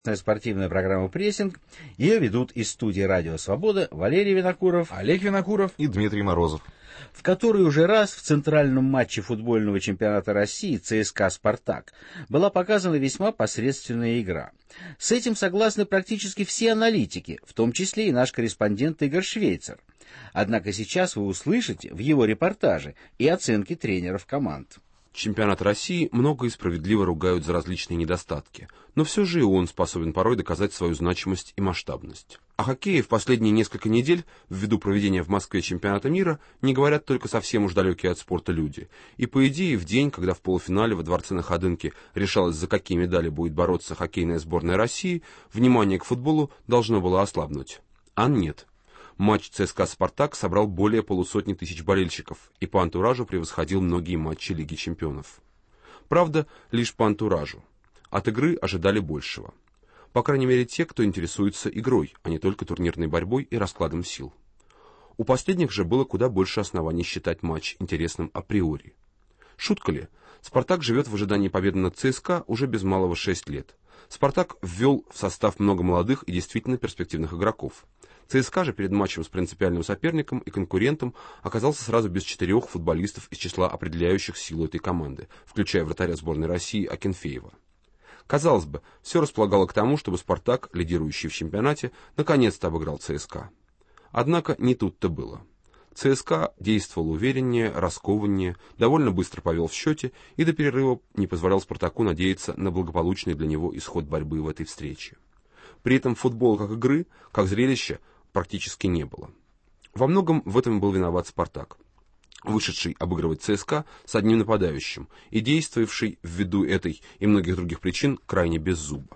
Спортивная программа «Прессинг». Ее ведут из студии «Радио Свобода» Валерий Винокуров, Олег Винокуров и Дмитрий Морозов. В который уже раз в центральном матче футбольного чемпионата России ЦСКА «Спартак» была показана весьма посредственная игра. С этим согласны практически все аналитики, в том числе и наш корреспондент Игорь Швейцер. Однако сейчас вы услышите в его репортаже и оценки тренеров команд. Чемпионат России много и справедливо ругают за различные недостатки, но все же и он способен порой доказать свою значимость и масштабность. О хоккее в последние несколько недель, ввиду проведения в Москве чемпионата мира, не говорят только совсем уж далекие от спорта люди. И по идее, в день, когда в полуфинале во дворце на Ходынке решалось, за какие медали будет бороться хоккейная сборная России, внимание к футболу должно было ослабнуть. А нет. Матч ЦСКА-Спартак собрал более 500 тысяч болельщиков и по антуражу превосходил многие матчи Лиги чемпионов. Правда, лишь по антуражу. От игры ожидали большего. По крайней мере, те, кто интересуется игрой, а не только турнирной борьбой и раскладом сил. У последних же было куда больше оснований считать матч интересным априори. Шутка ли? «Спартак» живет в ожидании победы над ЦСКА уже без малого 6 лет. «Спартак» ввел в состав много молодых и действительно перспективных игроков. ЦСКА же перед матчем с принципиальным соперником и конкурентом оказался сразу без 4 футболистов из числа определяющих силу этой команды, включая вратаря сборной России Акинфеева. Казалось бы, все располагало к тому, чтобы «Спартак», лидирующий в чемпионате, наконец-то обыграл ЦСКА. Однако не тут-то было. ЦСКА действовал увереннее, раскованнее, довольно быстро повел в счете и до перерыва не позволял «Спартаку» надеяться на благополучный для него исход борьбы в этой встрече. При этом футбола как игры, как зрелища, практически не было. Во многом в этом был виноват «Спартак», вышедший обыгрывать ЦСКА с одним нападающим и действовавший ввиду этой и многих других причин крайне без зуба.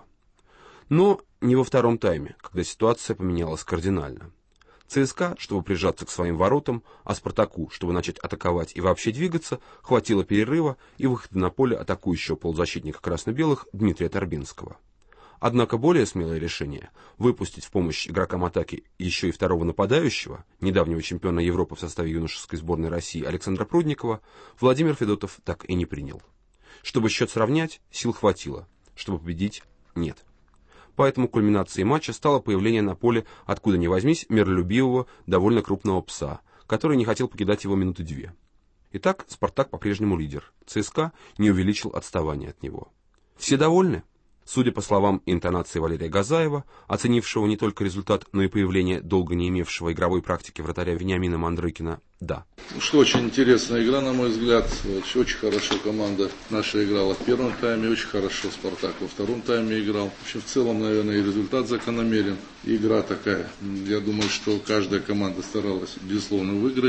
Но не во втором тайме, когда ситуация поменялась кардинально. ЦСКА, чтобы прижаться к своим воротам, а «Спартаку», чтобы начать атаковать и вообще двигаться, хватило перерыва и выхода на поле атакующего полузащитника красно-белых Дмитрия Торбинского. Однако более смелое решение – выпустить в помощь игрокам атаки еще и второго нападающего, недавнего чемпиона Европы в составе юношеской сборной России Александра Прудникова, Владимир Федотов так и не принял. Чтобы счет сравнять, сил хватило, чтобы победить – нет. Поэтому кульминацией матча стало появление на поле откуда ни возьмись миролюбивого, довольно крупного пса, который не хотел покидать его минуты 2. Итак, «Спартак» по-прежнему лидер, ЦСКА не увеличил отставание от него. Все довольны? Судя по словам и интонации Валерия Газаева, оценившего не только результат, но и появление долго не имевшего игровой практики вратаря Вениамина Мандрыкина, да. Что очень интересная игра, на мой взгляд. Очень хорошо команда наша играла в первом тайме, очень хорошо «Спартак» во втором тайме играл. В общем, в целом, наверное, и результат закономерен. Игра такая. Я думаю, что каждая команда старалась, безусловно, выиграть,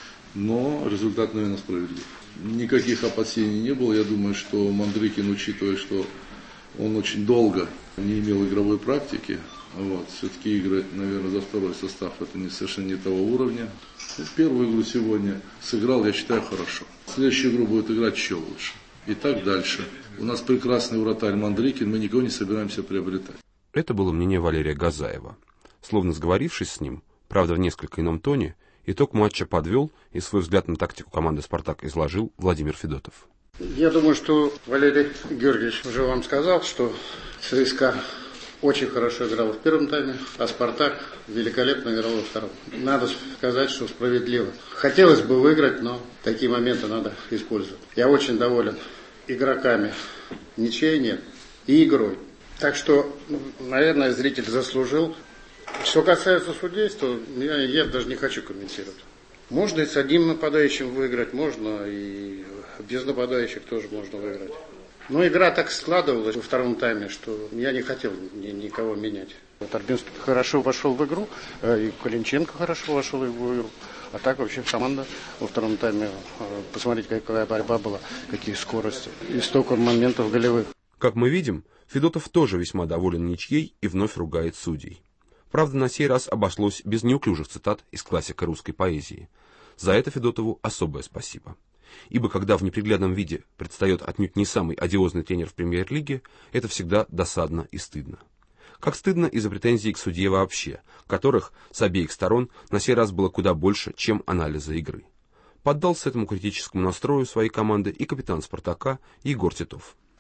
но результат, наверное, справедлив. Никаких опасений не было. Я думаю, что Мандрыкин, учитывая, что он очень долго не имел игровой практики. Все-таки игры, наверное, за второй состав это совершенно не того уровня. Первую игру сегодня сыграл, я считаю, хорошо. Следующую игру будет играть еще лучше. И так дальше. У нас прекрасный вратарь Мандрыкин, мы никого не собираемся приобретать. Это было мнение Валерия Газаева. Словно сговорившись с ним, правда в несколько ином тоне, итог матча подвел и свой взгляд на тактику команды «Спартак» изложил Владимир Федотов. Я думаю, что Валерий Георгиевич уже вам сказал, что ЦСКА очень хорошо играл в первом тайме, а «Спартак» великолепно играл во втором. Надо сказать, что справедливо. Хотелось бы выиграть, но такие моменты надо использовать. Я очень доволен игроками. Ничьей нет. И игрой. Так что, наверное, зритель заслужил. Что касается судейства, я даже не хочу комментировать. Можно и с одним нападающим выиграть, можно и без нападающих тоже можно выиграть. Но игра так складывалась во втором тайме, что я не хотел никого менять. Торбинский хорошо вошел в игру, и Калинченко хорошо вошел в игру. А так вообще команда во втором тайме, посмотрите, какая борьба была, какие скорости и столько моментов голевых. Как мы видим, Федотов тоже весьма доволен ничьей и вновь ругает судей. Правда, на сей раз обошлось без неуклюжих цитат из классика русской поэзии. За это Федотову особое спасибо. Ибо когда в неприглядном виде предстает отнюдь не самый одиозный тренер в премьер-лиге, это всегда досадно и стыдно. Как стыдно из-за претензий к судье вообще, которых с обеих сторон на сей раз было куда больше, чем анализа игры. Поддался этому критическому настрою своей команды и капитан «Спартака» Егор Титов.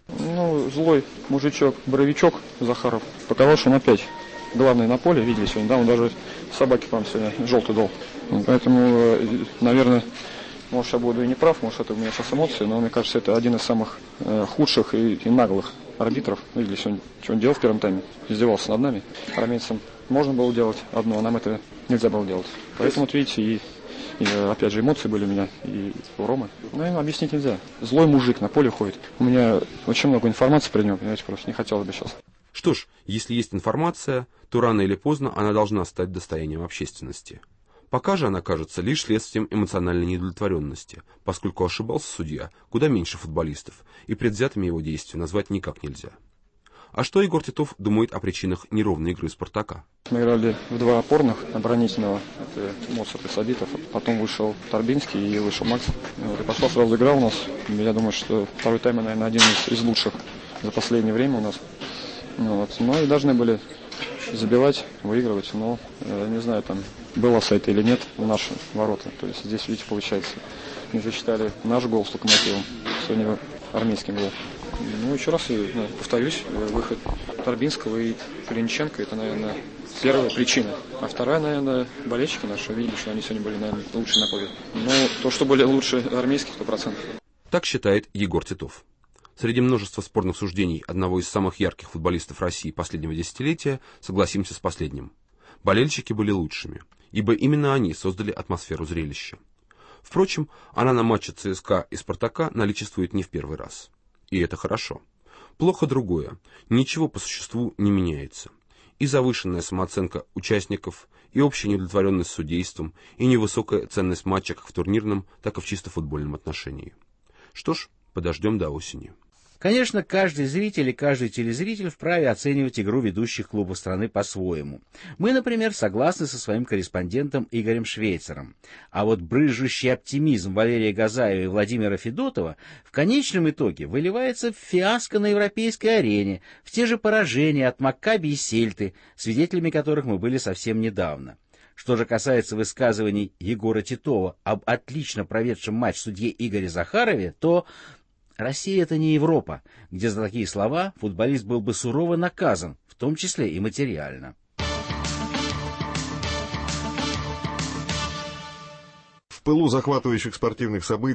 Ну, злой мужичок, боровичок Захаров показал, что он опять главный на поле, видели сегодня, да, он даже собаке, по-моему, сегодня желтый дал. Поэтому, наверное, может, я буду и не прав, может, это у меня сейчас эмоции, но мне кажется, это один из самых худших и наглых арбитров. Видели сегодня, что он делал в первом тайме, издевался над нами. Армейцам можно было делать одно, а нам это нельзя было делать. Поэтому, вот видите, и опять же, эмоции были у меня и у Ромы. Но им объяснить нельзя. Злой мужик на поле ходит. У меня очень много информации при нем, понимаете, просто не хотелось бы сейчас. Что ж, если есть информация, то рано или поздно она должна стать достоянием общественности. Пока же она кажется лишь следствием эмоциональной неудовлетворенности, поскольку ошибался судья куда меньше футболистов, и предвзятыми его действия назвать никак нельзя. А что Егор Титов думает о причинах неровной игры «Спартака»? Мы играли в два опорных оборонительного, это Моцарт и Сабитов, потом вышел Торбинский и вышел Макс. И пошла сразу игра у нас. Я думаю, что второй тайм, наверное, один из лучших за последнее время у нас. Ну и должны были забивать, выигрывать, но не знаю, там был офсайд или нет в наши ворота. То есть здесь, видите, получается, не засчитали наш гол с Локомотивом, сегодня армейский гол. Ну, еще раз повторюсь, выход Торбинского и Клинченко — это, наверное, первая причина. А вторая, наверное, болельщики наши видели, что они сегодня были, наверное, лучшие на поле. Но то, что были лучше армейских, 100%. Так считает Егор Титов. Среди множества спорных суждений одного из самых ярких футболистов России последнего десятилетия согласимся с последним. Болельщики были лучшими, ибо именно они создали атмосферу зрелища. Впрочем, она на матче ЦСКА и Спартака наличествует не в первый раз. И это хорошо. Плохо другое. Ничего по существу не меняется. И завышенная самооценка участников, и общая неудовлетворенность судейством, и невысокая ценность матча как в турнирном, так и в чисто футбольном отношении. Что ж, подождем до осени. Конечно, каждый зритель и каждый телезритель вправе оценивать игру ведущих клубов страны по-своему. Мы, например, согласны со своим корреспондентом Игорем Швейцером. А вот брызжущий оптимизм Валерия Газаева и Владимира Федотова в конечном итоге выливается в фиаско на европейской арене, в те же поражения от Маккаби и Сельты, свидетелями которых мы были совсем недавно. Что же касается высказываний Егора Титова об отлично проведшем матч судье Игоре Захарове, то Россия — это не Европа, где за такие слова футболист был бы сурово наказан, в том числе и материально. В пылу захватывающих спортивных событий